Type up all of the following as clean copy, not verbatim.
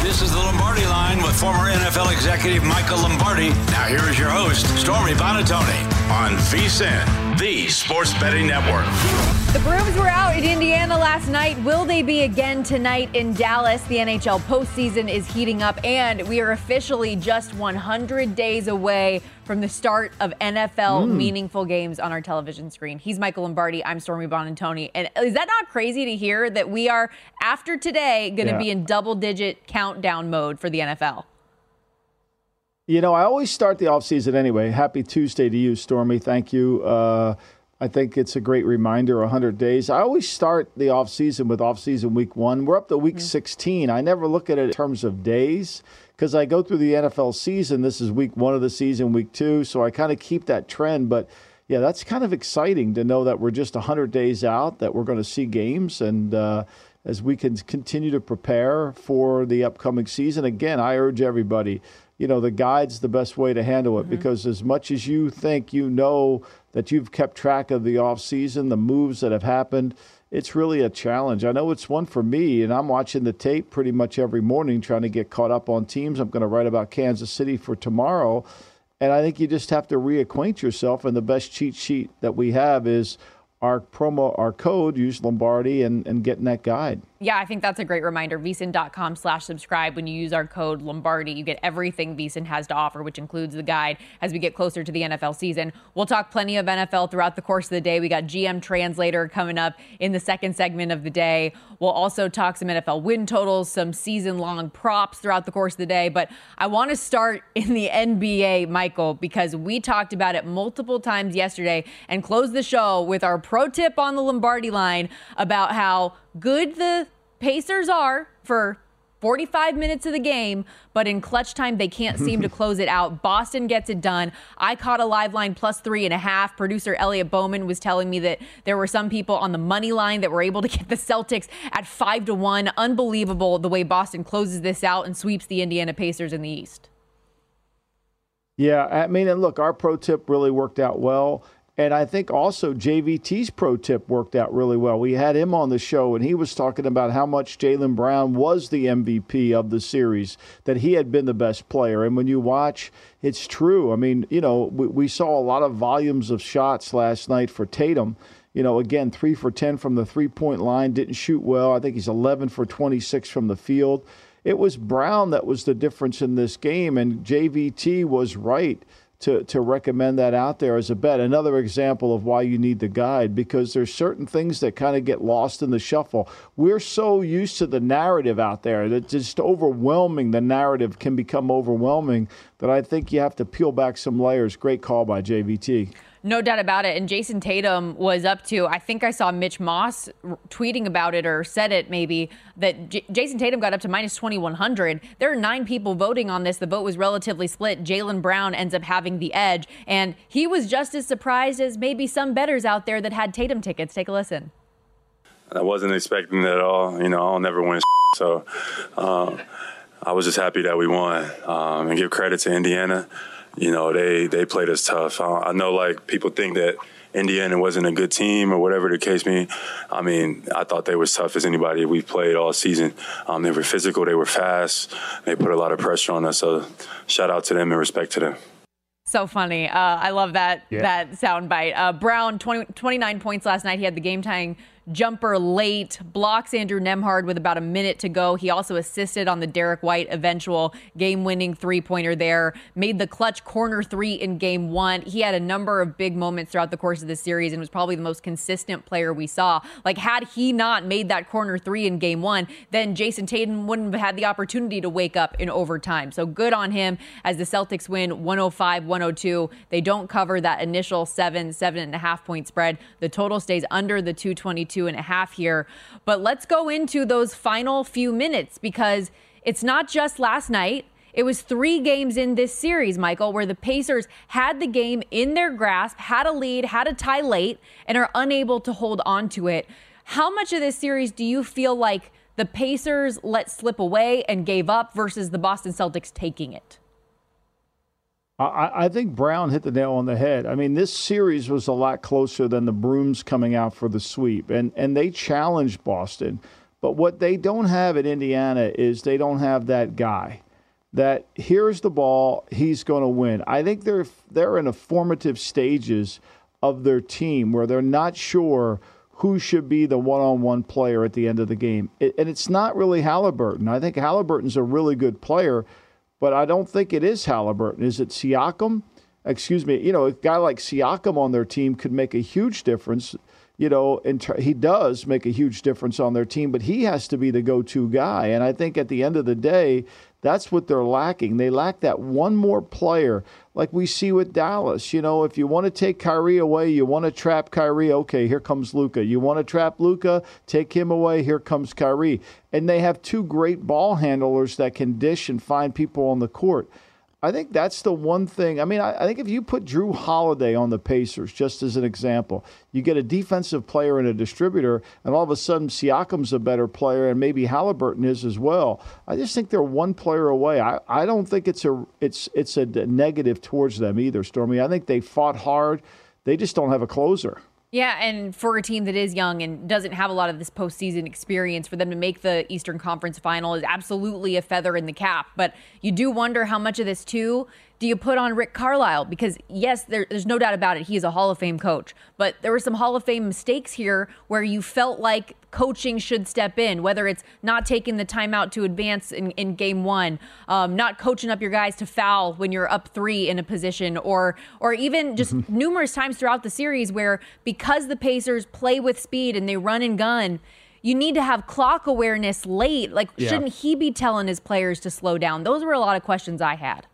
This is the Lombardi Line with former NFL executive Michael Lombardi. Now here is your host, Stormy Buonantony, on VSiN, the Sports Betting Network. The Brooms were out in Indiana last night. Will they be again tonight in Dallas? The NHL postseason is heating up, and we are officially just 100 days away from the start of NFL meaningful games on our television screen. He's Michael Lombardi. I'm Stormy Buonantony. And is that not crazy to hear that we are, after today, going to be in double-digit countdown mode for the NFL? You know, I always start the offseason anyway. Happy Tuesday to you, Stormy. Thank you. I think it's a great reminder, 100 days. I always start the offseason with offseason week 1. We're up to week 16. I never look at it in terms of days because I go through the NFL season. This is week 1 of the season, week 2. So I kind of keep that trend. But, yeah, that's kind of exciting to know that we're just 100 days out, that we're going to see games. And as we can continue to prepare for the upcoming season, again, I urge everybody, you know, the guide's the best way to handle it because as much as you think you know that you've kept track of the offseason, the moves that have happened, it's really a challenge. I know it's one for me, and I'm watching the tape pretty much every morning trying to get caught up on teams. I'm going to write about Kansas City for tomorrow, and I think you just have to reacquaint yourself, and the best cheat sheet that we have is our code, use Lombardi, and getting that guide. Yeah, I think that's a great reminder. VSiN.com/subscribe. When you use our code Lombardi, you get everything VSiN has to offer, which includes the guide as we get closer to the NFL season. We'll talk plenty of NFL throughout the course of the day. We got GM Translator coming up in the second segment of the day. We'll also talk some NFL win totals, some season-long props throughout the course of the day. But I want to start in the NBA, Michael, because we talked about it multiple times yesterday and closed the show with our pro tip on the Lombardi Line about how good the Pacers are for 45 minutes of the game, but in clutch time, they can't seem to close it out. Boston gets it done. I caught a live line plus 3.5. Producer Elliot Bowman was telling me that there were some people on the money line that were able to get the Celtics at 5-1. Unbelievable the way Boston closes this out and sweeps the Indiana Pacers in the East. Yeah, I mean, and look, our pro tip really worked out well. And I think also JVT's pro tip worked out really well. We had him on the show, and he was talking about how much Jaylen Brown was the MVP of the series, that he had been the best player. And when you watch, it's true. I mean, you know, we saw a lot of volumes of shots last night for Tatum. You know, again, 3 for 10 from the three-point line, didn't shoot well. I think he's 11 for 26 from the field. It was Brown that was the difference in this game, and JVT was right to recommend that out there as a bet. Another example of why you need the guide, because there's certain things that kind of get lost in the shuffle. We're so used to the narrative out there that just overwhelming, the narrative can become overwhelming, that I think you have to peel back some layers. Great call by JVT. No doubt about it. And Jason Tatum was up to, I think I saw Mitch Moss tweeting about it or said it maybe, that Jason Tatum got up to minus 2,100. There are 9 people voting on this. The vote was relatively split. Jaylen Brown ends up having the edge. And he was just as surprised as maybe some bettors out there that had Tatum tickets. Take a listen. I wasn't expecting that at all. You know, I'll never win so I was just happy that we won and give credit to Indiana. You know, they played us tough. I know, like, people think that Indiana wasn't a good team or whatever the case may be. I mean, I thought they were as tough as anybody we've played all season. They were physical. They were fast. They put a lot of pressure on us. So shout out to them and respect to them. So funny. I love that soundbite. Brown, 29 points last night. He had the game-tying jumper late, blocks Andrew Nembhard with about a minute to go. He also assisted on the Derek White eventual game-winning three-pointer there, made the clutch corner 3 in game 1. He had a number of big moments throughout the course of the series and was probably the most consistent player we saw. Like, had he not made that corner 3 in game 1, then Jason Tatum wouldn't have had the opportunity to wake up in overtime. So good on him as the Celtics win 105-102. They don't cover that initial 7.5 point spread. The total stays under the 222.5 here. But let's go into those final few minutes, because it's not just last night. It was 3 games in this series, Michael, where the Pacers had the game in their grasp, had a lead, had a tie late, and are unable to hold on to it. How much of this series do you feel like the Pacers let slip away and gave up versus the Boston Celtics taking it? I think Brown hit the nail on the head. I mean, this series was a lot closer than the Brooms coming out for the sweep, and they challenged Boston. But what they don't have in Indiana is they don't have that guy that here's the ball, he's going to win. I think they're in a formative stages of their team where they're not sure who should be the one-on-one player at the end of the game. And it's not really Halliburton. I think Halliburton's a really good player, but I don't think it is Halliburton. Is it Siakam? Excuse me. You know, a guy like Siakam on their team could make a huge difference. You know, he does make a huge difference on their team, but he has to be the go-to guy. And I think at the end of the day, that's what they're lacking. They lack that one more player like we see with Dallas. You know, if you want to take Kyrie away, you want to trap Kyrie, okay, here comes Luka. You want to trap Luka, take him away, here comes Kyrie. And they have two great ball handlers that can dish and find people on the court. I think that's the one thing. I mean, I think if you put Drew Holiday on the Pacers, just as an example, you get a defensive player and a distributor, and all of a sudden Siakam's a better player, and maybe Halliburton is as well. I just think they're one player away. I don't think it's a negative towards them either, Stormy. I think they fought hard. They just don't have a closer. Yeah, and for a team that is young and doesn't have a lot of this postseason experience, for them to make the Eastern Conference Final is absolutely a feather in the cap. But you do wonder how much of this, too, do you put on Rick Carlisle? Because, yes, there's no doubt about it. He is a Hall of Fame coach. But there were some Hall of Fame mistakes here where you felt like coaching should step in, whether it's not taking the timeout to advance in game one, not coaching up your guys to foul when you're up 3 in a position, or even just numerous times throughout the series where because the Pacers play with speed and they run and gun, you need to have clock awareness late. Like, shouldn't he be telling his players to slow down? Those were a lot of questions I had.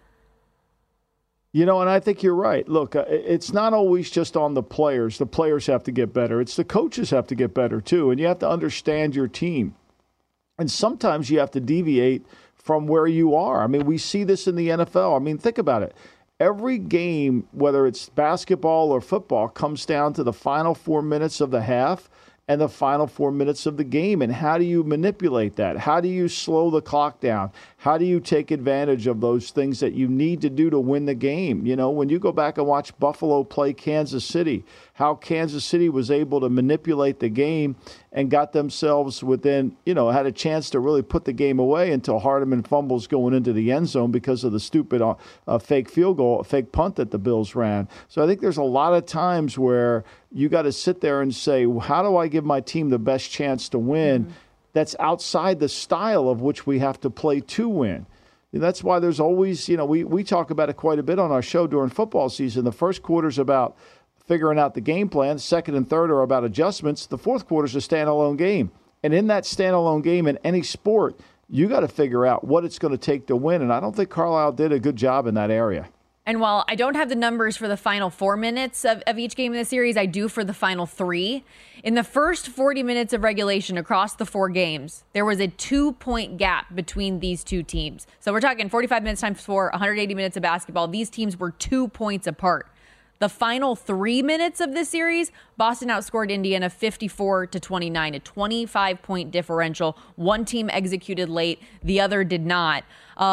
You know, and I think you're right. Look, it's not always just on the players. The players have to get better. It's the coaches have to get better, too. And you have to understand your team. And sometimes you have to deviate from where you are. I mean, we see this in the NFL. I mean, think about it. Every game, whether it's basketball or football, comes down to the final 4 minutes of the half and the final 4 minutes of the game. And how do you manipulate that? How do you slow the clock down? How do you take advantage of those things that you need to do to win the game? You know, when you go back and watch Buffalo play Kansas City, how Kansas City was able to manipulate the game and got themselves within, you know, had a chance to really put the game away until Hardeman fumbles going into the end zone because of the stupid fake field goal, fake punt that the Bills ran. So I think there's a lot of times where you got to sit there and say, how do I give my team the best chance to win? That's outside the style of which we have to play to win. And that's why there's always, you know, we talk about it quite a bit on our show during football season. The first quarter's about figuring out the game plan. Second and third are about adjustments. The fourth quarter's a standalone game. And in that standalone game in any sport, you got to figure out what it's going to take to win. And I don't think Carlisle did a good job in that area. And while I don't have the numbers for the final 4 minutes of each game in the series, I do for the final 3. In the first 40 minutes of regulation across the 4 games, there was a 2-point gap between these two teams. So we're talking 45 minutes times 4, 180 minutes of basketball. These teams were 2 points apart. The final 3 minutes of this series, Boston outscored Indiana 54-29, a 25-point differential. One team executed late, the other did not.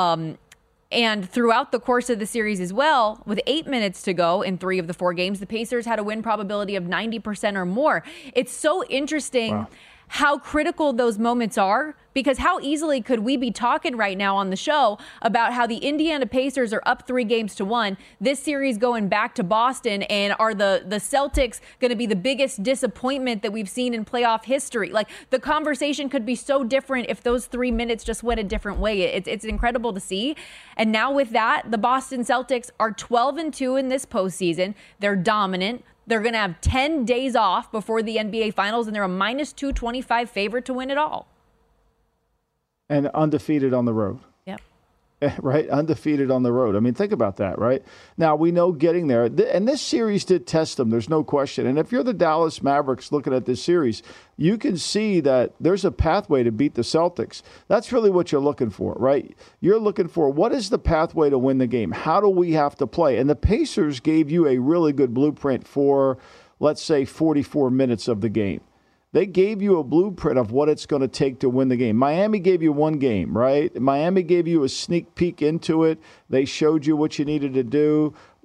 And throughout the course of the series as well, with 8 minutes to go in 3 of the 4 games, the Pacers had a win probability of 90% or more. It's so interesting how critical those moments are, because how easily could we be talking right now on the show about how the Indiana Pacers are up 3-1, this series going back to Boston, and are the Celtics going to be the biggest disappointment that we've seen in playoff history? Like, the conversation could be so different if those 3 minutes just went a different way. It's incredible to see. And now with that, the Boston Celtics are 12-2 in this postseason. They're dominant. They're going to have 10 days off before the NBA Finals, and they're a -225 favorite to win it all. And undefeated on the road. Yep. Right? Undefeated on the road. I mean, think about that, right? Now, we know getting there, and this series did test them, there's no question. And if you're the Dallas Mavericks looking at this series, you can see that there's a pathway to beat the Celtics. That's really what you're looking for, right? You're looking for, what is the pathway to win the game? How do we have to play? And the Pacers gave you a really good blueprint for, let's say, 44 minutes of the game. They gave you a blueprint of what it's going to take to win the game. Miami gave you one game, right? Miami gave you a sneak peek into it. They showed you what you needed to do.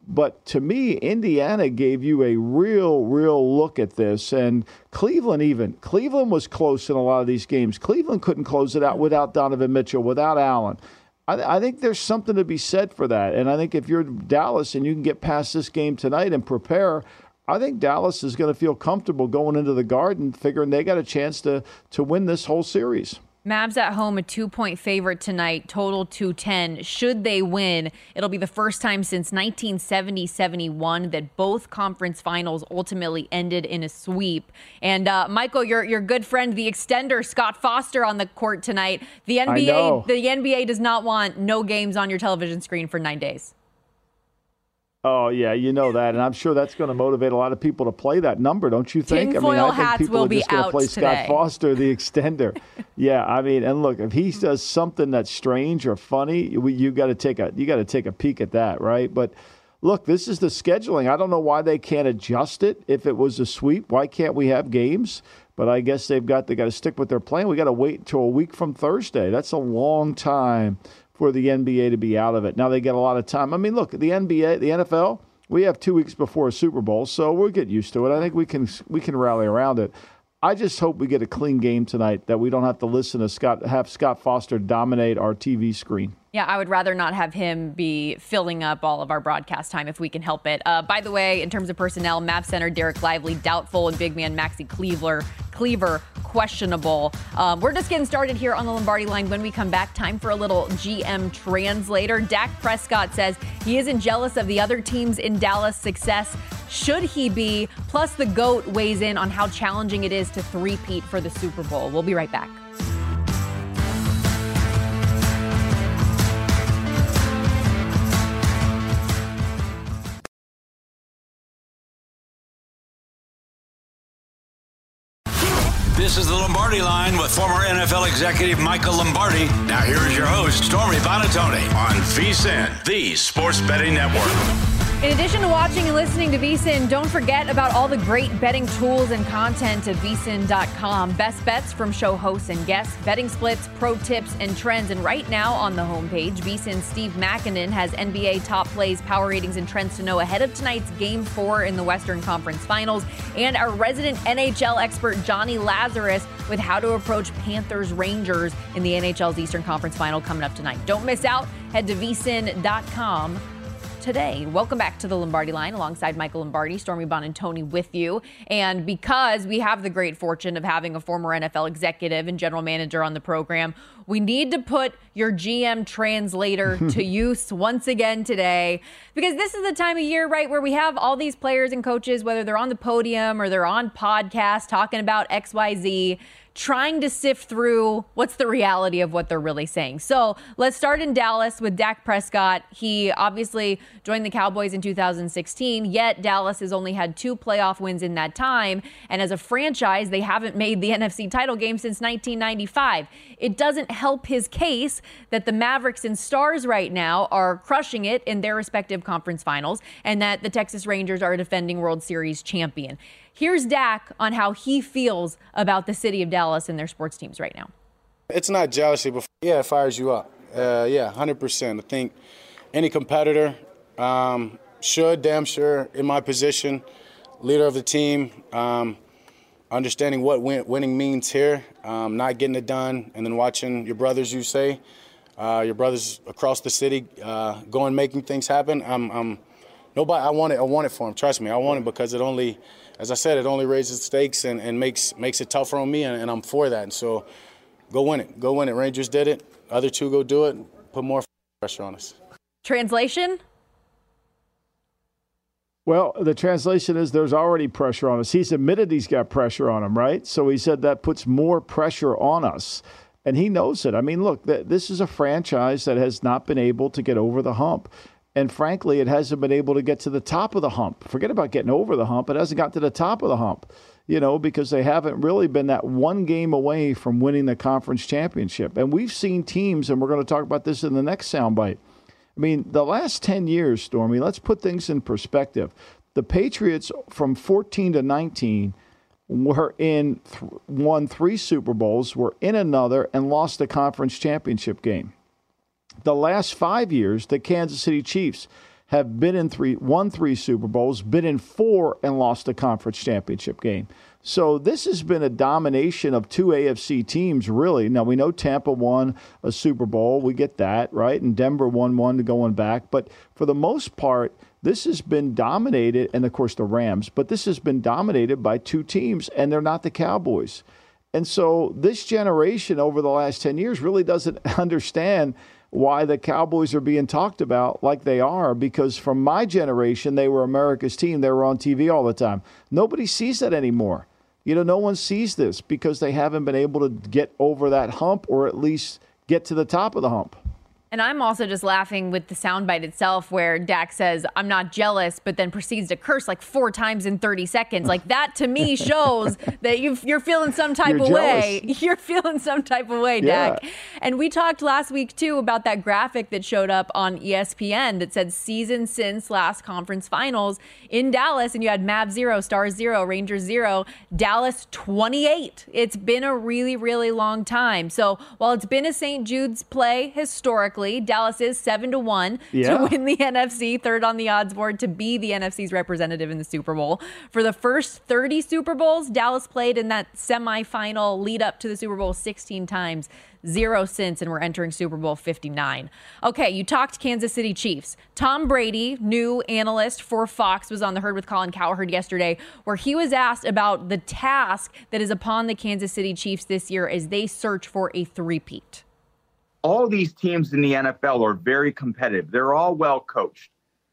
But to me, Indiana gave you a real look at this. And Cleveland was close in a lot of these games. Cleveland couldn't close it out without Donovan Mitchell, without Allen. I think there's something to be said for that. And I think if you're Dallas and you can get past this game tonight and prepare, I think Dallas is going to feel comfortable going into the Garden, figuring they got a chance to win this whole series. Mavs at home, a 2-point favorite tonight, total 210. Should they win, it'll be the first time since 1970-71 that both conference finals ultimately ended in a sweep. And Michael, your good friend, the extender, Scott Foster, on the court tonight. The NBA does not want no games on your television screen for 9 days. Oh, yeah, you know that. And I'm sure that's going to motivate a lot of people to play that number, don't you think? Tinfoil I think hats people will are be just going to out play today. Scott Foster, the extender. Yeah, I mean, and look, if he does something that's strange or funny, you got to take a peek at that, right? But look, this is the scheduling. I don't know why they can't adjust it. If it was a sweep, why can't we have games? But I guess they got to stick with their plan. We got to wait until a week from Thursday. That's a long time for the NBA to be out of it. Now they get a lot of time. I mean, look, the NBA, the NFL, we have 2 weeks before a Super Bowl, so we'll get used to it. I think we can rally around it. I just hope we get a clean game tonight, that we don't have to listen to have Scott Foster dominate our TV screen. Yeah, I would rather not have him be filling up all of our broadcast time if we can help it. By the way, in terms of personnel, Mavs center Derek Lively doubtful and big man Maxi Cleaver questionable. We're just getting started here on the Lombardi Line. When we come back, time for a little GM translator. Dak Prescott says he isn't jealous of the other teams in Dallas' success. Should he be? Plus, the GOAT weighs in on how challenging it is to three-peat for the Super Bowl. We'll be right back. This is the Lombardi Line with former NFL executive Michael Lombardi. Now here is your host, Stormy Buonantony, on VSiN, the Sports Betting Network. In addition to watching and listening to VSiN, don't forget about all the great betting tools and content at VSiN.com. Best bets from show hosts and guests, betting splits, pro tips, and trends. And right now on the homepage, VSiN's Steve Makinen has NBA top plays, power ratings, and trends to know ahead of tonight's Game 4 in the Western Conference Finals. And our resident NHL expert, Johnny Lazarus, with how to approach Panthers-Rangers in the NHL's Eastern Conference Final coming up tonight. Don't miss out. Head to VSiN.com today. Welcome back to the Lombardi Line alongside Michael Lombardi, Stormy Buonantony with you. And because we have the great fortune of having a former NFL executive and general manager on the program, we need to put your GM translator to use once again today, because this is the time of year, right, where we have all these players and coaches, whether they're on the podium or they're on podcasts talking about XYZ, trying to sift through what's the reality of what they're really saying. So let's start in Dallas with Dak Prescott. He obviously joined the Cowboys in 2016, yet Dallas has only had 2 playoff wins in that time. And as a franchise, they haven't made the NFC title game since 1995. It doesn't help his case that the Mavericks and Stars right now are crushing it in their respective conference finals, and that the Texas Rangers are a defending World Series champion. Here's Dak on how he feels about the city of Dallas and their sports teams right now. It's not jealousy, but it fires you up. 100%. I think any competitor should, damn sure, in my position, leader of the team, understanding what winning means here, not getting it done, and then watching your brothers, your brothers across the city go and making things happen. I want it for them. Trust me, I want it because it only, as I said, it only raises stakes and makes it tougher on me, and I'm for that. And so go win it. Go win it. Rangers did it. Other two go do it. Put more pressure on us. Translation? Well, the translation is there's already pressure on us. He's admitted he's got pressure on him, right? So he said that puts more pressure on us. And he knows it. I mean, look, this is a franchise that has not been able to get over the hump. And frankly, it hasn't been able to get to the top of the hump. Forget about getting over the hump. It hasn't got to the top of the hump, because they haven't really been that one game away from winning the conference championship. And we've seen teams, and we're going to talk about this in the next soundbite. I mean, the last 10 years, Stormy, let's put things in perspective. The Patriots from 14 to 19 won 3 Super Bowls, were in another, and lost the conference championship game. The last 5 years, the Kansas City Chiefs have won 3 Super Bowls, been in 4 and lost a conference championship game. So this has been a domination of 2 AFC teams, really. Now, we know Tampa won a Super Bowl. We get that, right? And Denver won one going back. But for the most part, this has been dominated, and, of course, the Rams. But this has been dominated by 2 teams, and they're not the Cowboys. And so this generation over the last 10 years really doesn't understand why the Cowboys are being talked about like they are, because from my generation, they were America's team. They were on TV all the time. Nobody sees that anymore. No one sees this because they haven't been able to get over that hump, or at least get to the top of the hump. And I'm also just laughing with the soundbite itself where Dak says, "I'm not jealous," but then proceeds to curse like 4 times in 30 seconds. Like, that to me shows that you're feeling some type of way. You're feeling some type of way, Dak. Yeah. And we talked last week, too, about that graphic that showed up on ESPN that said season since last conference finals in Dallas. And you had Mavs 0, Stars 0, Rangers 0, Dallas 28. It's been a really, really long time. So while it's been a St. Jude's play historically, Dallas is 7-1 to win the NFC, third on the odds board to be the NFC's representative in the Super Bowl. For the first 30 Super Bowls, Dallas played in that semifinal lead up to the Super Bowl 16 times, 0 since, and we're entering Super Bowl 59. Okay, you talked Kansas City Chiefs. Tom Brady, new analyst for Fox, was on The Herd with Colin Cowherd yesterday, where he was asked about the task that is upon the Kansas City Chiefs this year as they search for a three-peat. All these teams in the NFL are very competitive. They're all well coached.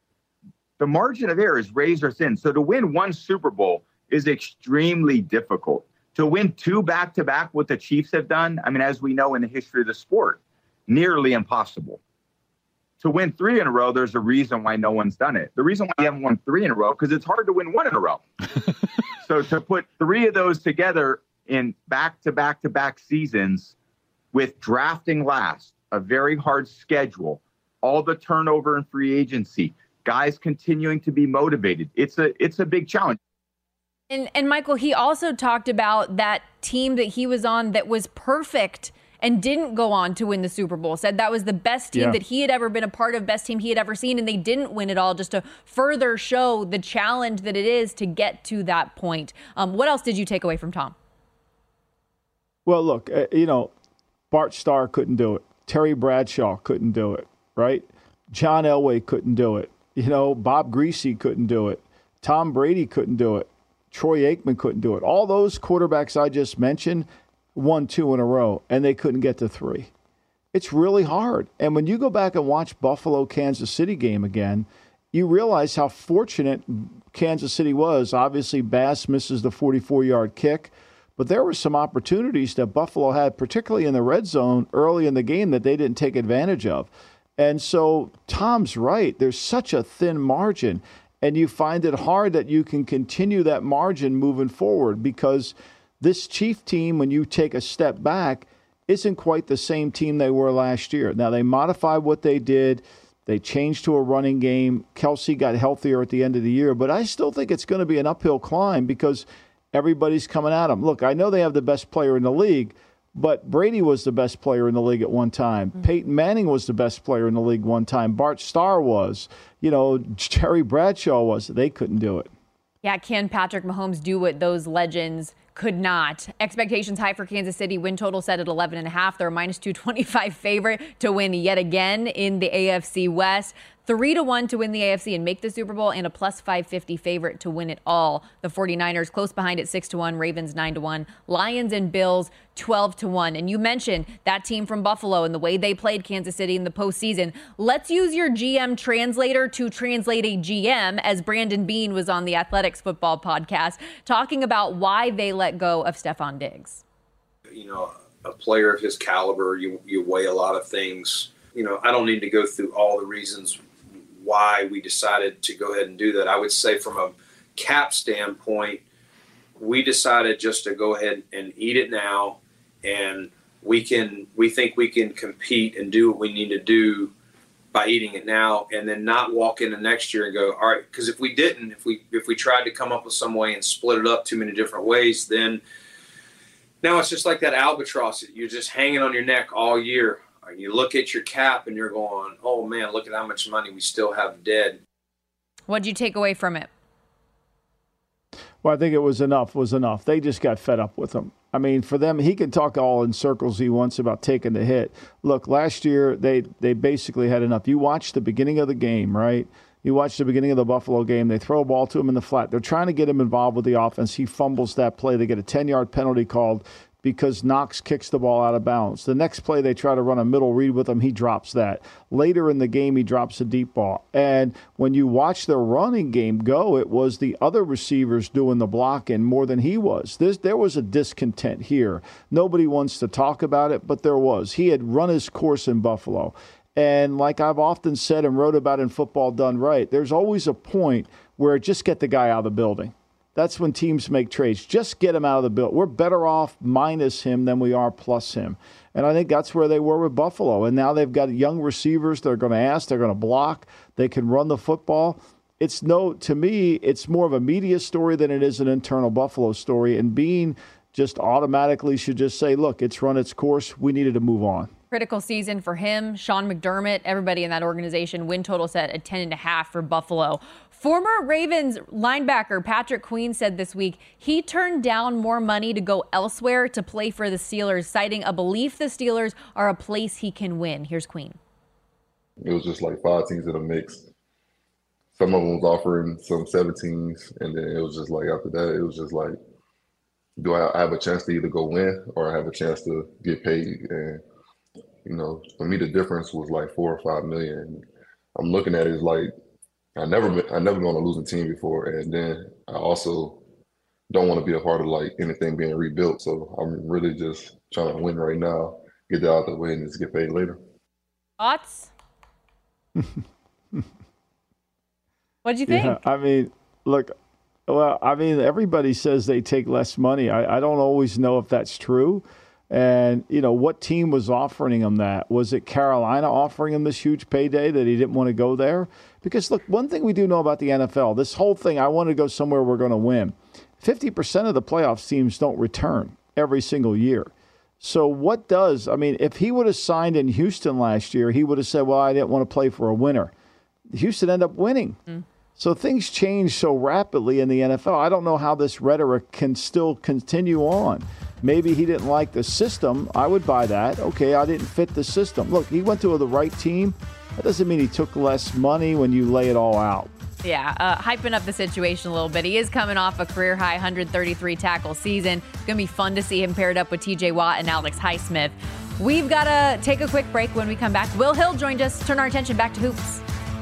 The margin of error is razor thin. So to win 1 Super Bowl is extremely difficult. To win 2 back-to-back, what the Chiefs have done, I mean, as we know in the history of the sport, nearly impossible. To win 3 in a row, there's a reason why no one's done it. The reason why you haven't won 3 in a row, because it's hard to win 1 in a row. So to put 3 of those together in back-to-back-to-back seasons, with drafting last, a very hard schedule, all the turnover in free agency, guys continuing to be motivated. It's a big challenge. And Michael, he also talked about that team that he was on that was perfect and didn't go on to win the Super Bowl. Said that was the best team that he had ever been a part of, best team he had ever seen, and they didn't win it all, just to further show the challenge that it is to get to that point. What else did you take away from Tom? Well, look, Bart Starr couldn't do it. Terry Bradshaw couldn't do it, right? John Elway couldn't do it. Bob Greasy couldn't do it. Tom Brady couldn't do it. Troy Aikman couldn't do it. All those quarterbacks I just mentioned won 2 in a row, and they couldn't get to 3. It's really hard. And when you go back and watch Buffalo-Kansas City game again, you realize how fortunate Kansas City was. Obviously, Bass misses the 44-yard kick. But there were some opportunities that Buffalo had, particularly in the red zone early in the game, that they didn't take advantage of. And so Tom's right. There's such a thin margin, and you find it hard that you can continue that margin moving forward, because this Chief team, when you take a step back, isn't quite the same team they were last year. Now, they modified what they did. They changed to a running game. Kelsey got healthier at the end of the year, but I still think it's going to be an uphill climb because everybody's coming at them. Look, I know they have the best player in the league, but Brady was the best player in the league at one time. Mm-hmm. Peyton Manning was the best player in the league one time. Bart Starr was. Terry Bradshaw was. They couldn't do it. Yeah, can Patrick Mahomes do what those legends could not? Expectations high for Kansas City. Win total set at 11.5. They're a -225 favorite to win yet again in the AFC West. 3-1 to win the AFC and make the Super Bowl, and a +550 favorite to win it all. The 49ers close behind at 6-1, Ravens 9-1, Lions and Bills 12-1. And you mentioned that team from Buffalo and the way they played Kansas City in the postseason. Let's use your GM translator to translate a GM, as Brandon Beane was on the Athletics Football Podcast talking about why they let go of Stephon Diggs. A player of his caliber, you weigh a lot of things. I don't need to go through all the reasons why we decided to go ahead and do that. I would say from a cap standpoint, we decided just to go ahead and eat it now, and we think we can compete and do what we need to do by eating it now, and then not walk into next year and go, all right, because if we didn't, if we tried to come up with some way and split it up too many different ways, then now it's just like that albatross. You're just hanging on your neck all year. You look at your cap and you're going, oh, man, look at how much money we still have dead. What'd you take away from it? Well, I think it was enough. They just got fed up with him. I mean, for them, he can talk all in circles he wants about taking the hit. Look, last year, they basically had enough. You watched the beginning of the game, right? You watched the beginning of the Buffalo game. They throw a ball to him in the flat. They're trying to get him involved with the offense. He fumbles that play. They get a 10-yard penalty called because Knox kicks the ball out of bounds. The next play, they try to run a middle read with him. He drops that. Later in the game, he drops a deep ball. And when you watch their running game go, it was the other receivers doing the blocking more than he was. There was a discontent here. Nobody wants to talk about it, but there was. He had run his course in Buffalo. And like I've often said and wrote about in Football Done Right, there's always a point where just get the guy out of the building. That's when teams make trades. Just get him out of the building. We're better off minus him than we are plus him. And I think that's where they were with Buffalo. And now they've got young receivers they're going to ask. They're going to block. They can run the football. To me, it's more of a media story than it is an internal Buffalo story. And Bean just automatically should just say, look, it's run its course. We needed to move on. Critical season for him, Sean McDermott, everybody in that organization. Win total set at 10.5 for Buffalo. Former Ravens linebacker Patrick Queen said this week he turned down more money to go elsewhere to play for the Steelers, citing a belief the Steelers are a place he can win. Here's Queen. It was just like 5 teams in a mix. Some of them was offering some 17s, and then it was just like after that, it was just like, do I have a chance to either go win or I have a chance to get paid? And you know, for me, the difference was like $4 or $5 million. I'm looking at it as like I never been on a losing team before, and then I also don't want to be a part of like anything being rebuilt. So I'm really just trying to win right now, get that out of the way, and just get paid later. Thoughts? What'd you think? Yeah, I mean, look. Well, I mean, everybody says they take less money. I don't always know if that's true. And, you know, what team was offering him that? Was it Carolina offering him this huge payday that he didn't want to go there? Because, look, one thing we do know about the NFL, this whole thing, I want to go somewhere we're going to win. 50% of the playoff teams don't return every single year. So what does, I mean, if he would have signed in Houston last year, he would have said, well, I didn't want to play for a winner. Houston ended up winning. So things change so rapidly in the NFL. I don't know how this rhetoric can still continue on. Maybe he didn't like the system. I would buy that. Okay, I didn't fit the system. Look, he went to the right team. That doesn't mean he took less money when you lay it all out. Yeah, hyping up the situation a little bit. He is coming off a career-high 133 tackle season. It's going to be fun to see him paired up with T.J. Watt and Alex Highsmith. We've got to take a quick break. When we come back, Will Hill joined us. Turn our attention back to hoops.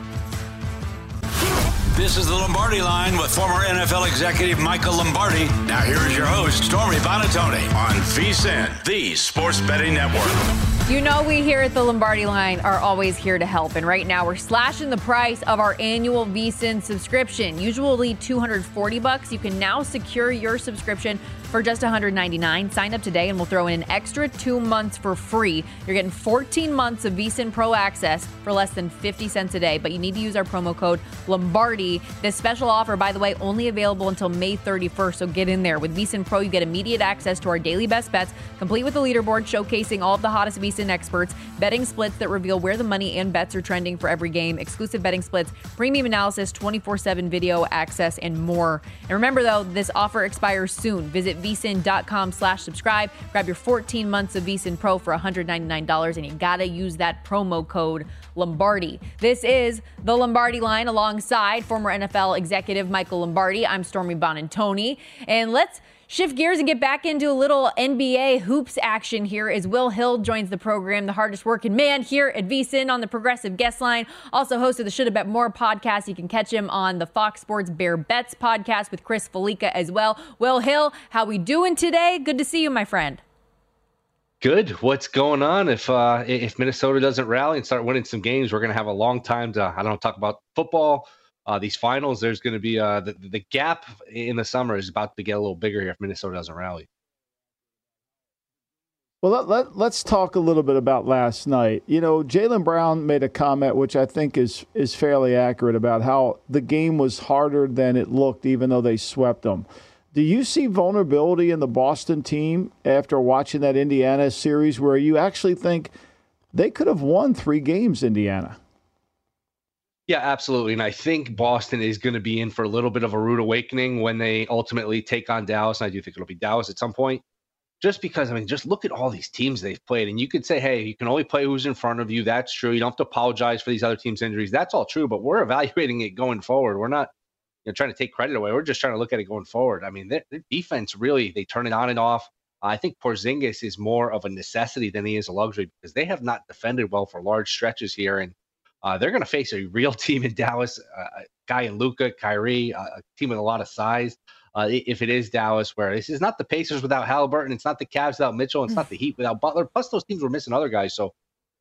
This is the Lombardi Line with former NFL executive Michael Lombardi. Now here is your host, Stormy Buonantony, on VSiN, the Sports Betting Network. You know we here at the Lombardi Line are always here to help. And right now we're slashing the price of our annual VSiN subscription. Usually $240. You can now secure your subscription for just $199. Sign up today and we'll throw in an extra 2 months for free. You're getting 14 months of VSiN Pro access for less than 50 cents a day. But you need to use our promo code Lombardi. This special offer, by the way, only available until May 31st. So get in there. With VSiN Pro, you get immediate access to our daily best bets, complete with the leaderboard showcasing all of the hottest VSiN experts, betting splits that reveal where the money and bets are trending for every game, exclusive betting splits, premium analysis, 24/7 video access, and more. And remember, though, this offer expires soon. Visit vsin.com/subscribe. Grab your 14 months of VSiN Pro for $199, and you gotta use that promo code Lombardi. This is the Lombardi Line alongside former NFL executive Michael Lombardi. I'm Stormy Buonantony, and let's shift gears and get back into a little NBA hoops action here as Will Hill joins the program, the hardest working man here at VSiN on the Progressive Guest Line. Also host of the Shoulda Bet More podcast. You can catch him on the Fox Sports Bear Bets podcast with Chris Felica as well. Will Hill, how we doing today? Good to see you, my friend. Good. What's going on? If Minnesota doesn't rally and start winning some games, we're going to have a long time to, talk about football. These finals, there's going to be the gap in the summer is about to get a little bigger here if Minnesota doesn't rally. Well, let's talk a little bit about last night. You know, Jaylen Brown made a comment which I think is fairly accurate about how the game was harder than it looked, even though they swept them. Do you see vulnerability in the Boston team after watching that Indiana series where you actually think they could have won 3 games, Indiana. Yeah, absolutely. And I think Boston is going to be in for a little bit of a rude awakening when they ultimately take on Dallas. And I do think it'll be Dallas at some point. Just because, I mean, just look at all these teams they've played. And you could say, hey, you can only play who's in front of you. That's true. You don't have to apologize for these other teams' injuries. That's all true. But we're evaluating it going forward. We're not trying to take credit away. We're just trying to look at it going forward. I mean, their defense really, they turn it on and off. I think Porzingis is more of a necessity than he is a luxury because they have not defended well for large stretches here. And they're going to face a real team in Dallas, a guy in Luka, Kyrie, a team with a lot of size. If it is Dallas, where this is not the Pacers without Halliburton, it's not the Cavs without Mitchell, it's not the Heat without Butler. Plus, those teams were missing other guys. So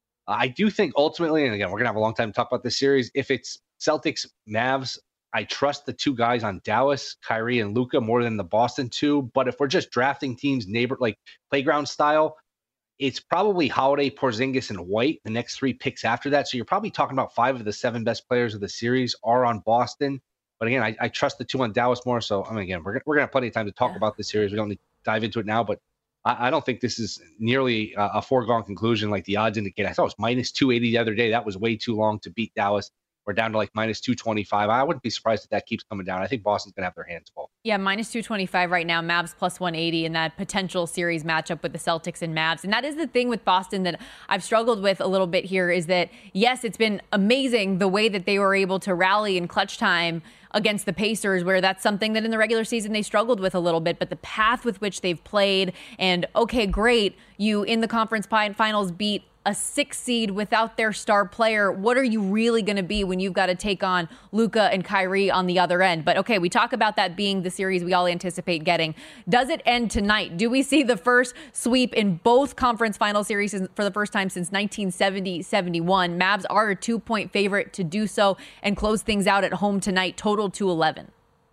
I do think ultimately, and again, we're going to have a long time to talk about this series. If it's Celtics, Mavs, I trust the 2 guys on Dallas, Kyrie and Luka, more than the Boston 2. But if we're just drafting teams like playground style, it's probably Holiday, Porzingis, and White, the next 3 picks after that. So you're probably talking about 5 of the 7 best players of the series are on Boston. But again, I trust the 2 on Dallas more. So, I mean, again, we're going to have plenty of time to talk about this series. We don't need to dive into it now. But I don't think this is nearly a foregone conclusion like the odds indicate. I saw it was minus 280 the other day. That was way too long to beat Dallas. We're down to like minus 225. I wouldn't be surprised if that keeps coming down. I think Boston's going to have their hands full. Yeah, minus 225 right now, Mavs plus 180 in that potential series matchup with the Celtics and Mavs. And that is the thing with Boston that I've struggled with a little bit here is that, yes, it's been amazing the way that they were able to rally in clutch time against the Pacers, where that's something that in the regular season they struggled with a little bit, but the path with which they've played and, okay, great, you in the conference finals beat a 6 seed without their star player. What are you really going to be when you've got to take on Luka and Kyrie on the other end? But okay, we talk about that being the series we all anticipate getting. Does it end tonight? Do we see the first sweep in both conference final series for the first time since 1970-71? Mavs are a 2-point favorite to do so and close things out at home tonight, total to 11.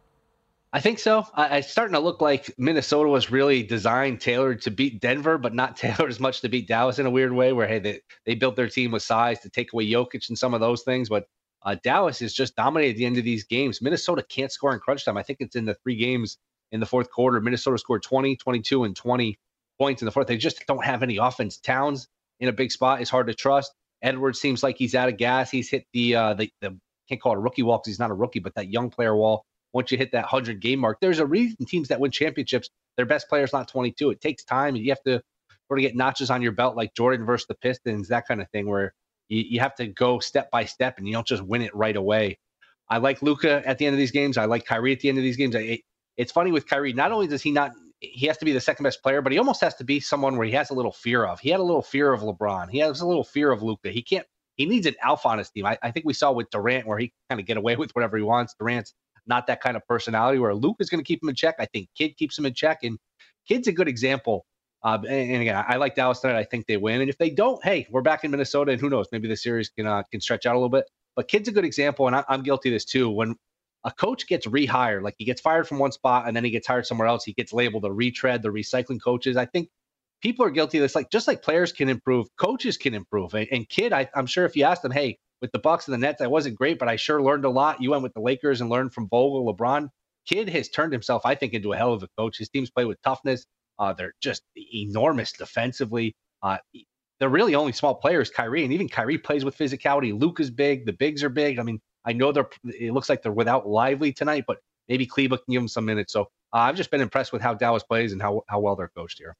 I think so. It's starting to look like Minnesota was really tailored to beat Denver, but not tailored as much to beat Dallas in a weird way where, hey, they built their team with size to take away Jokic and some of those things. But Dallas is just dominating at the end of these games. Minnesota can't score in crunch time. I think it's in the 3 games in the fourth quarter. Minnesota scored 20, 22, and 20 points in the fourth. They just don't have any offense. Towns in a big spot is hard to trust. Edwards seems like he's out of gas. He's hit the can't call it a rookie wall because he's not a rookie, but that young player wall. Once you hit that 100-game mark, there's a reason teams that win championships, their best player's not 22. It takes time, and you have to sort of get notches on your belt like Jordan versus the Pistons, that kind of thing, where you have to go step by step, and you don't just win it right away. I like Luka at the end of these games. I like Kyrie at the end of these games. It's funny with Kyrie, not only does he has to be the second best player, but he almost has to be someone where he has a little fear of. He had a little fear of LeBron. He has a little fear of Luka. He needs an alpha on his team. I think we saw with Durant where he kind of get away with whatever he wants. Durant's not that kind of personality where Luke is going to keep him in check. I think Kidd keeps him in check, and Kidd's a good example. And again, I like Dallas tonight. I think they win. And if they don't, hey, we're back in Minnesota, and who knows? Maybe the series can stretch out a little bit. But Kidd's a good example, and I'm guilty of this too. When a coach gets rehired, like he gets fired from one spot and then he gets hired somewhere else, he gets labeled a retread, the recycling coaches. I think people are guilty of this. Like just like players can improve, coaches can improve. And Kidd, I'm sure if you asked him, hey, with the Bucks and the Nets, I wasn't great, but I sure learned a lot. You went with the Lakers and learned from Vogel, LeBron. Kidd has turned himself, I think, into a hell of a coach. His teams play with toughness. They're just enormous defensively. They're really only small players, Kyrie, and even Kyrie plays with physicality. Luka's big. The bigs are big. I mean, I know it looks like they're without Lively tonight, but maybe Kleber can give them some minutes. So I've just been impressed with how Dallas plays and how well they're coached here.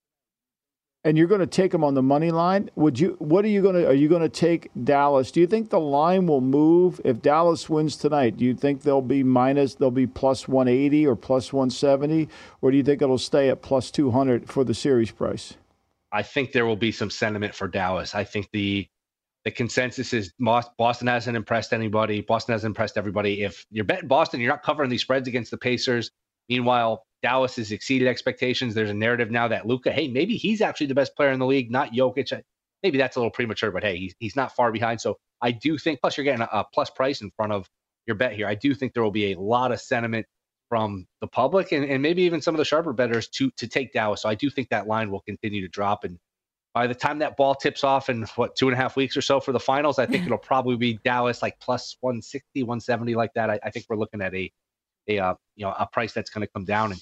And you're going to take them on the money line. Are you going to take Dallas? Do you think the line will move if Dallas wins tonight? Do you think they'll be plus 180 or plus 170, or do you think it'll stay at plus 200 for the series price? I think there will be some sentiment for Dallas. I think the consensus is Boston hasn't impressed anybody. Boston hasn't impressed everybody. If you're betting Boston, you're not covering these spreads against the Pacers. Meanwhile, Dallas has exceeded expectations. There's a narrative now that Luka, hey, maybe he's actually the best player in the league, not Jokic. Maybe that's a little premature, but hey, he's not far behind. So I do think, plus you're getting a plus price in front of your bet here. I do think there will be a lot of sentiment from the public and maybe even some of the sharper bettors to take Dallas. So I do think that line will continue to drop. And by the time that ball tips off in 2.5 weeks or so for the finals, I think it'll probably be Dallas like plus 160, 170 like that. I think we're looking at a price that's going to come down. And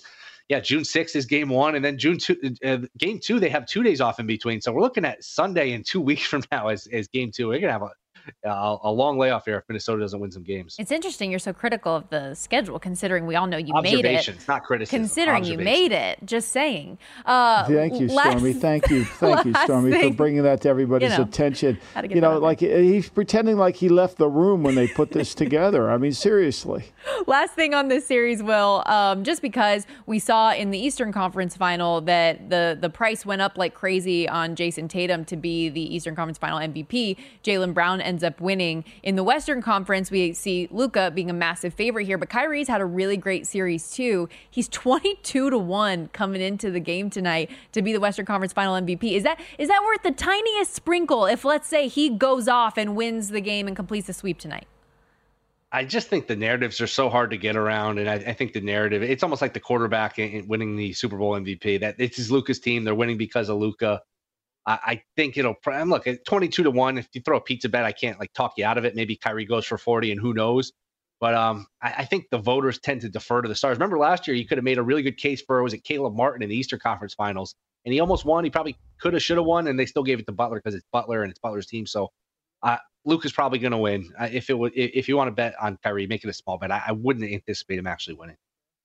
June 6th is game 1, and then June 2, game 2, they have 2 days off in between. So we're looking at Sunday and 2 weeks from now as game 2. We're going to have a long layoff here if Minnesota doesn't win some games. It's interesting you're so critical of the schedule, considering we all know you made it. Observations, not criticism. Considering you made it, just saying. Thank you, Stormy. Thank you, Stormy, for bringing that to everybody's attention. Like he's pretending like he left the room when they put this together. I mean, seriously. Last thing on this series, Will, just because we saw in the Eastern Conference Final that the price went up like crazy on Jason Tatum to be the Eastern Conference Final MVP. Jaylen Brown ends up winning. In the Western Conference, we see Luka being a massive favorite here, but Kyrie's had a really great series too. He's 22-1 coming into the game tonight to be the Western Conference Final MVP. Is that worth the tiniest sprinkle if, let's say, he goes off and wins the game and completes the sweep tonight? I just think the narratives are so hard to get around, and I think the narrative, it's almost like the quarterback in winning the Super Bowl MVP, that this is Luka's team. They're winning because of Luka. I think it'll – look, at 22-1, if you throw a pizza bet, I can't talk you out of it. Maybe Kyrie goes for 40 and who knows. But I think the voters tend to defer to the stars. Remember last year, you could have made a really good case for, was it Caleb Martin in the Eastern Conference Finals? And he almost won. He probably could have, should have won, and they still gave it to Butler because it's Butler and it's Butler's team. So Luka's probably going to win. If you want to bet on Kyrie, make it a small bet. I wouldn't anticipate him actually winning.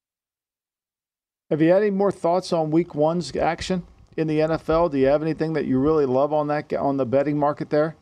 Have you had any more thoughts on Week 1's action in the NFL? Do you have anything that you really love on the betting market there?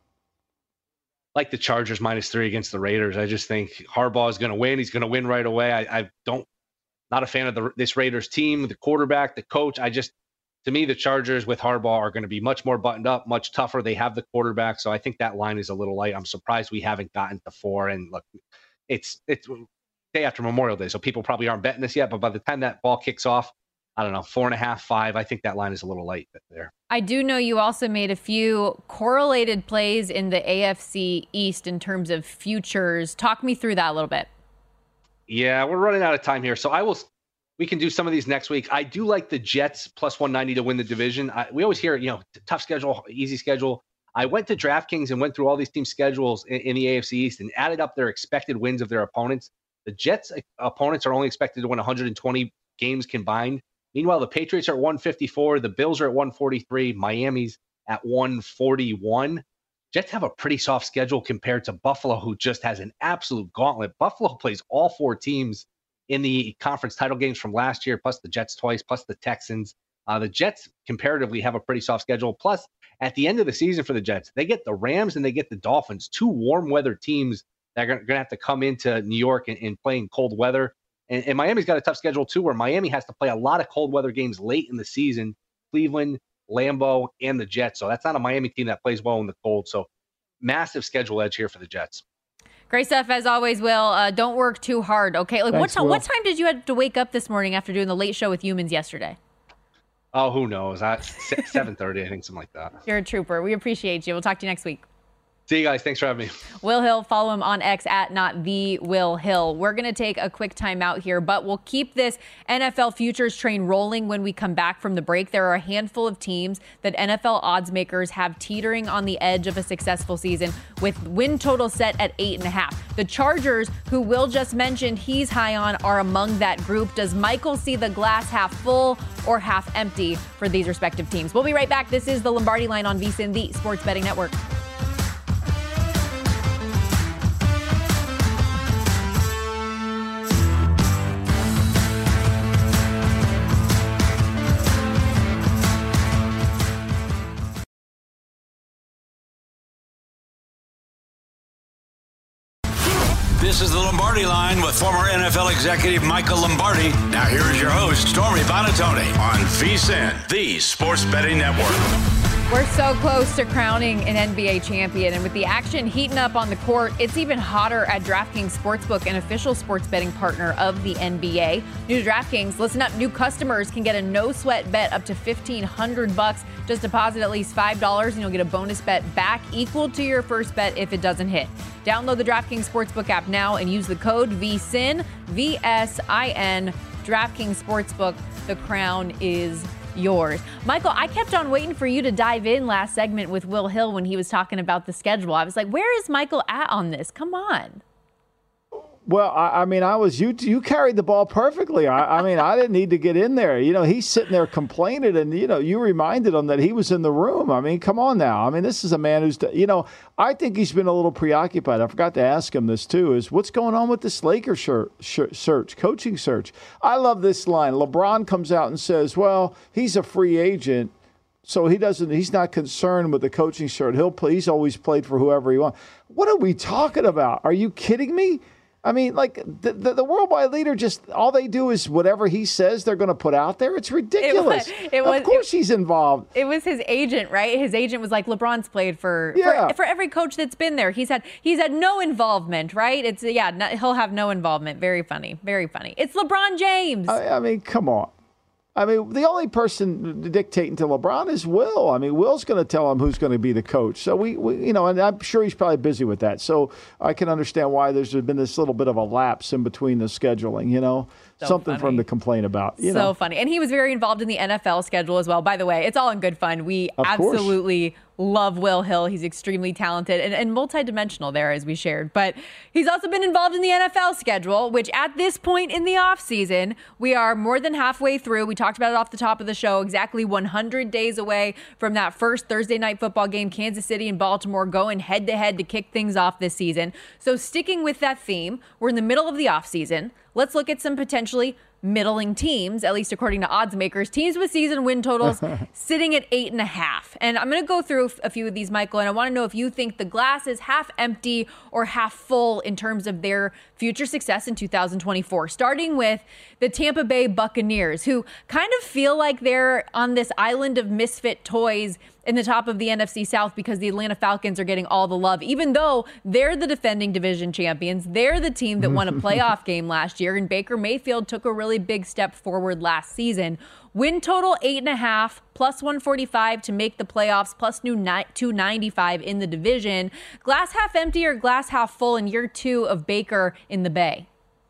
Like the Chargers -3 against the Raiders. I just think Harbaugh is going to win. He's going to win right away. Not a fan of this Raiders team, the quarterback, the coach. To me, the Chargers with Harbaugh are going to be much more buttoned up, much tougher. They have the quarterback, so I think that line is a little light. I'm surprised we haven't gotten to 4. And look, it's day after Memorial Day, so people probably aren't betting this yet. But by the time that ball kicks off, I don't know, 4.5, 5. I think that line is a little light there. I do know you also made a few correlated plays in the AFC East in terms of futures. Talk me through that a little bit. Yeah, we're running out of time here, so we can do some of these next week. I do like the Jets +190 to win the division. We always hear, tough schedule, easy schedule. I went to DraftKings and went through all these team schedules in the AFC East and added up their expected wins of their opponents. The Jets' opponents are only expected to win 120 games combined. Meanwhile, the Patriots are at 154. The Bills are at 143. Miami's at 141. Jets have a pretty soft schedule compared to Buffalo, who just has an absolute gauntlet. Buffalo plays all 4 teams in the conference title games from last year, plus the Jets twice, plus the Texans. The Jets comparatively have a pretty soft schedule. Plus, at the end of the season for the Jets, they get the Rams and they get the Dolphins, 2 warm weather teams that are going to have to come into New York and play in cold weather. And Miami's got a tough schedule too, where Miami has to play a lot of cold weather games late in the season. Cleveland, Lambeau, and the Jets. So that's not a Miami team that plays well in the cold. So massive schedule edge here for the Jets. Great stuff as always, Will. Don't work too hard, okay? Thanks, what time did you have to wake up this morning after doing the late show with Humans yesterday? Oh, who knows? 7:30, I think, something like that. You're a trooper. We appreciate you. We'll talk to you next week. See you guys. Thanks for having me. Will Hill, follow him on X at @NotTheWillHill. We're going to take a quick timeout here, but we'll keep this NFL futures train rolling when we come back from the break. There are a handful of teams that NFL odds makers have teetering on the edge of a successful season with win total set at 8.5. The Chargers, who Will just mentioned he's high on, are among that group. Does Michael see the glass half full or half empty for these respective teams? We'll be right back. This is the Lombardi Line on VSiN, the Sports Betting Network. This is the Lombardi Line with former NFL executive Michael Lombardi. Now here is your host, Stormy Buonantony, on VSiN, the Sports Betting Network. We're so close to crowning an NBA champion, and with the action heating up on the court, it's even hotter at DraftKings Sportsbook, an official sports betting partner of the NBA. New to DraftKings, listen up, new customers can get a no-sweat bet up to $1,500. Just deposit at least $5 and you'll get a bonus bet back equal to your first bet if it doesn't hit. Download the DraftKings Sportsbook app now and use the code VSIN, VSIN, DraftKings Sportsbook. The crown is yours. Michael, I kept on waiting for you to dive in last segment with Will Hill when he was talking about the schedule. I was like, where is Michael at on this? Come on. Well, I mean, you carried the ball perfectly. I mean, I didn't need to get in there. He's sitting there complaining, and, you reminded him that he was in the room. I mean, come on now. I mean, this is a man who's, I think he's been a little preoccupied. I forgot to ask him this, too, is what's going on with this Lakers coaching search? I love this line. LeBron comes out and says, well, he's a free agent, so he's not concerned with the coaching search. He's always played for whoever he wants. What are we talking about? Are you kidding me? I mean, like, the worldwide leader, just all they do is whatever he says they're going to put out there. It's ridiculous. Of course he's involved. It was his agent, right? His agent was like, LeBron's played for every coach that's been there. He's had no involvement, right? He'll have no involvement. Very funny. Very funny. It's LeBron James. I mean, come on. I mean, the only person dictating to LeBron is Will. I mean, Will's going to tell him who's going to be the coach. So we and I'm sure he's probably busy with that. So I can understand why there's been this little bit of a lapse in between the scheduling, So something funny. For him to complain about. So funny. And he was very involved in the NFL schedule as well. By the way, it's all in good fun. We absolutely love Will Hill. He's extremely talented and multidimensional there, as we shared. But he's also been involved in the NFL schedule, which at this point in the offseason, we are more than halfway through. We talked about it off the top of the show, exactly 100 days away from that first Thursday night football game, Kansas City and Baltimore going head-to-head to kick things off this season. So sticking with that theme, we're in the middle of the offseason. Let's look at some potentially middling teams, at least according to odds makers, teams with season win totals sitting at 8.5. And I'm going to go through a few of these, Michael, and I want to know if you think the glass is half empty or half full in terms of their future success in 2024, starting with the Tampa Bay Buccaneers, who kind of feel like they're on this island of misfit toys in the top of the NFC South because the Atlanta Falcons are getting all the love, even though they're the defending division champions. They're the team that won a playoff game last year, and Baker Mayfield took a really big step forward last season. Win total 8.5, plus 145 to make the playoffs, plus 295 in the division. Glass half empty or glass half full in year 2 of Baker in the Bay?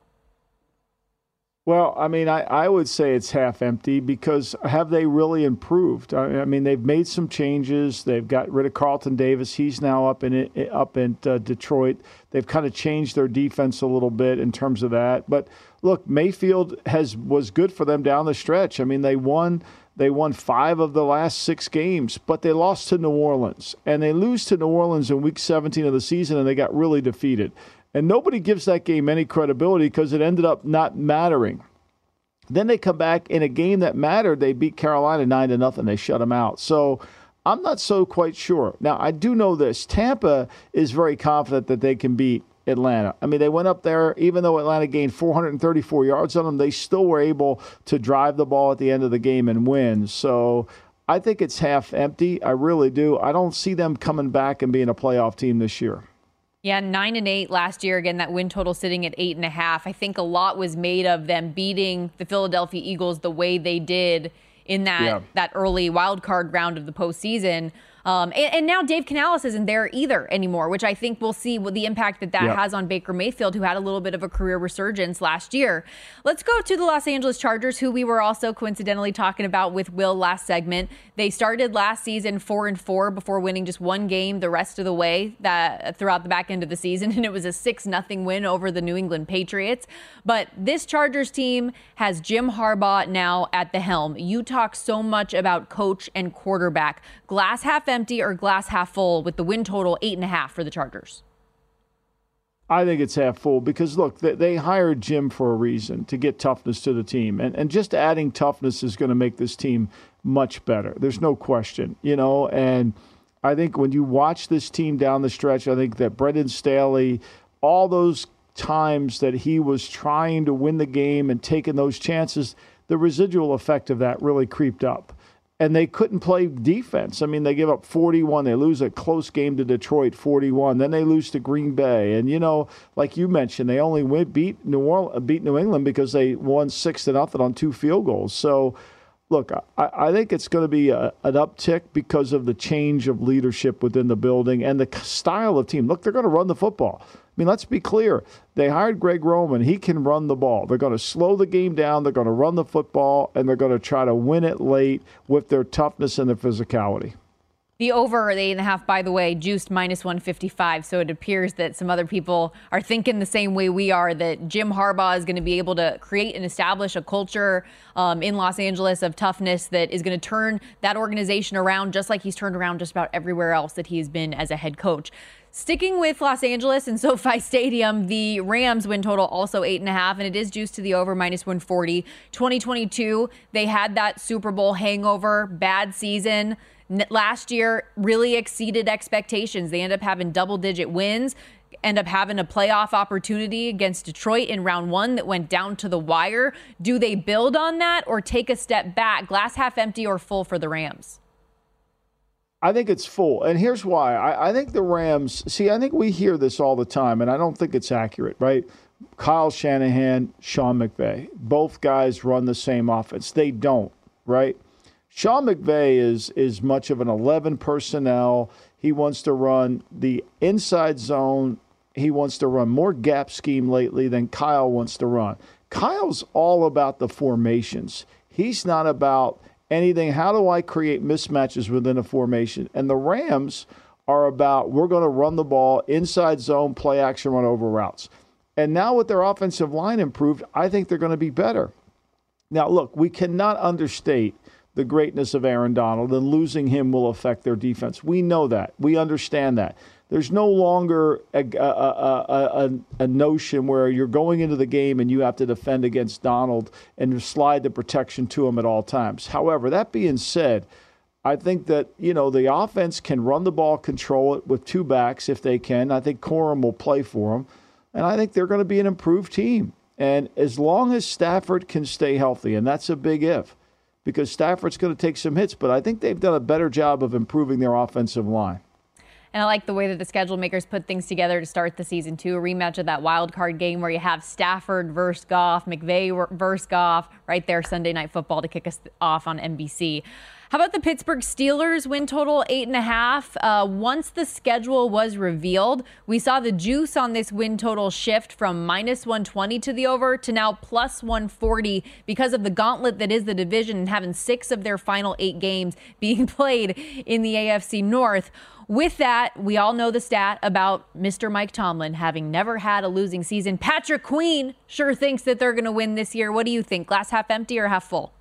Well, I mean, I would say it's half empty because have they really improved? I mean, they've made some changes. They've got rid of Carlton Davis. He's now up in Detroit. They've kind of changed their defense a little bit in terms of that. But look, Mayfield was good for them down the stretch. I mean, they won 5 of the last 6 games, but they lost to New Orleans. And they lose to New Orleans in week 17 of the season, and they got really defeated. And nobody gives that game any credibility because it ended up not mattering. Then they come back in a game that mattered. They beat Carolina 9-0. They shut them out. So I'm not so quite sure. Now, I do know this. Tampa is very confident that they can beat Atlanta. I mean, they went up there, even though Atlanta gained 434 yards on them, they still were able to drive the ball at the end of the game and win. So I think it's half empty. I really do. I don't see them coming back and being a playoff team this year. Yeah, 9-8 last year. Again, that win total sitting at 8.5. I think a lot was made of them beating the Philadelphia Eagles the way they did in that early wild card round of the postseason. And now Dave Canales isn't there either anymore, which I think we'll see what the impact that has on Baker Mayfield, who had a little bit of a career resurgence last year. Let's go to the Los Angeles Chargers, who we were also coincidentally talking about with Will last segment. They started last season 4-4 before winning just one game the rest of the way throughout the back end of the season, and it was a 6-0 win over the New England Patriots. But this Chargers team has Jim Harbaugh now at the helm. You talk so much about coach and quarterback. Glass half empty or glass half full with the win total 8.5 for the Chargers? I think it's half full because, look, they hired Jim for a reason, to get toughness to the team. And just adding toughness is going to make this team much better. There's no question, and I think when you watch this team down the stretch, I think that Brendan Staley, all those times that he was trying to win the game and taking those chances, the residual effect of that really creeped up. And they couldn't play defense. I mean, they give up 41. They lose a close game to Detroit, 41. Then they lose to Green Bay. And, like you mentioned, they only beat New England because they won 6-0 on 2 field goals. So, look, I think it's going to be an uptick because of the change of leadership within the building and the style of team. Look, they're going to run the football. I mean, let's be clear. They hired Greg Roman. He can run the ball. They're going to slow the game down. They're going to run the football, and they're going to try to win it late with their toughness and their physicality. The over, the 8.5, by the way, juiced minus 155. So it appears that some other people are thinking the same way we are, that Jim Harbaugh is going to be able to create and establish a culture in Los Angeles of toughness that is going to turn that organization around, just like he's turned around just about everywhere else that he's been as a head coach. Sticking with Los Angeles and SoFi Stadium, the Rams win total also 8.5, and it is juiced to the over minus 140. 2022, they had that Super Bowl hangover, bad season. Last year really exceeded expectations. They end up having double-digit wins, end up having a playoff opportunity against Detroit in round 1 that went down to the wire. Do they build on that or take a step back? Glass half empty or full for the Rams? I think it's full. And here's why. I think the Rams, I think we hear this all the time, and I don't think it's accurate, right? Kyle Shanahan, Sean McVay. Both guys run the same offense. They don't, right? Sean McVay is much of an 11 personnel. He wants to run the inside zone. He wants to run more gap scheme lately than Kyle wants to run. Kyle's all about the formations. He's not about anything. How do I create mismatches within a formation? And the Rams are about, we're going to run the ball, inside zone, play action, run over routes. And now with their offensive line improved, I think they're going to be better. Now, look, we cannot understate the greatness of Aaron Donald, and losing him will affect their defense. We know that. We understand that. There's no longer a notion where you're going into the game and you have to defend against Donald and slide the protection to him at all times. However, that being said, I think that, the offense can run the ball, control it with two backs if they can. I think Corum will play for them, and I think they're going to be an improved team. And as long as Stafford can stay healthy, and that's a big if, because Stafford's going to take some hits, but I think they've done a better job of improving their offensive line. And I like the way that the schedule makers put things together to start the season, too. A rematch of that wild card game where you have Stafford versus Goff, McVay versus Goff, right there, Sunday Night Football to kick us off on NBC. How about the Pittsburgh Steelers win total 8.5? Once the schedule was revealed, we saw the juice on this win total shift from minus 120 to the over to now plus 140 because of the gauntlet that is the division and having 6 of their final 8 games being played in the AFC North. With that, we all know the stat about Mr. Mike Tomlin having never had a losing season. Patrick Queen sure thinks that they're going to win this year. What do you think? Glass half empty or half full?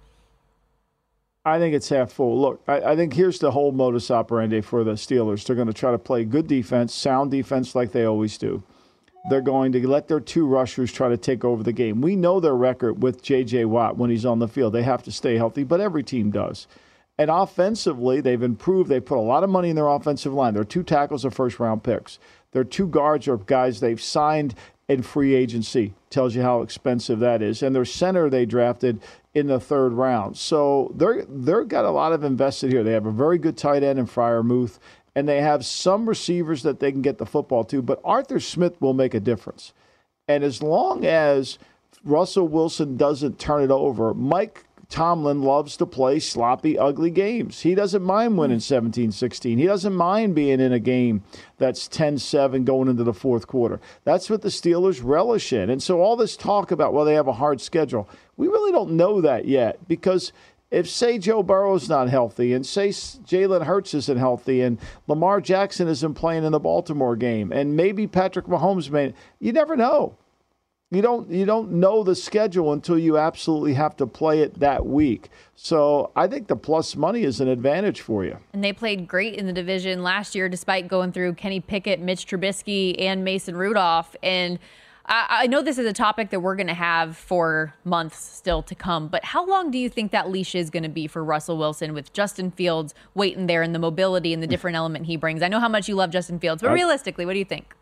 I think it's half full. Look, I think here's the whole modus operandi for the Steelers. They're going to try to play good defense, sound defense like they always do. They're going to let their 2 rushers try to take over the game. We know their record with J.J. Watt when he's on the field. They have to stay healthy, but every team does. And offensively, they've improved. They put a lot of money in their offensive line. Their 2 tackles are first-round picks. Their 2 guards are guys they've signed in free agency. Tells you how expensive that is. And their center they drafted in the 3rd round. So they're got a lot of invested here. They have a very good tight end in Freiermuth, and they have some receivers that they can get the football to. But Arthur Smith will make a difference. And as long as Russell Wilson doesn't turn it over, Mike Tomlin loves to play sloppy, ugly games. He doesn't mind winning 17-16. He doesn't mind being in a game that's 10-7 going into the 4th quarter. That's what the Steelers relish in. And so all this talk about, well, they have a hard schedule, we really don't know that yet, because if, say, Joe Burrow's not healthy and, say, Jalen Hurts isn't healthy and Lamar Jackson isn't playing in the Baltimore game and maybe Patrick Mahomes may, you never know. You don't know the schedule until you absolutely have to play it that week. So I think the plus money is an advantage for you. And they played great in the division last year, despite going through Kenny Pickett, Mitch Trubisky, and Mason Rudolph. And I know this is a topic that we're going to have for months still to come, but how long do you think that leash is going to be for Russell Wilson with Justin Fields waiting there and the mobility and the different element he brings? I know how much you love Justin Fields, but realistically, what do you think?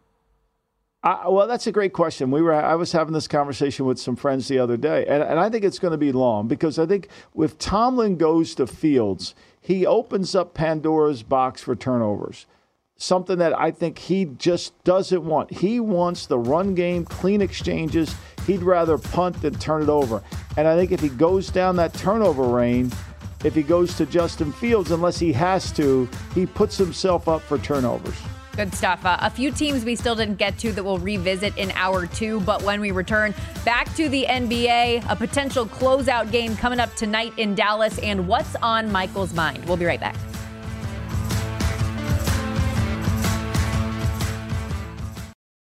Well, that's a great question. I was having this conversation with some friends the other day, and I think it's going to be long, because I think if Tomlin goes to Fields, he opens up Pandora's box for turnovers, something that I think he just doesn't want. He wants the run game, clean exchanges. He'd rather punt than turn it over. And I think if he goes down that turnover lane, if he goes to Justin Fields, unless he has to, he puts himself up for turnovers. Good stuff. A few teams we still didn't get to that we'll revisit in hour 2, but when we return, back to the NBA, a potential closeout game coming up tonight in Dallas, and what's on Michael's mind. We'll be right back.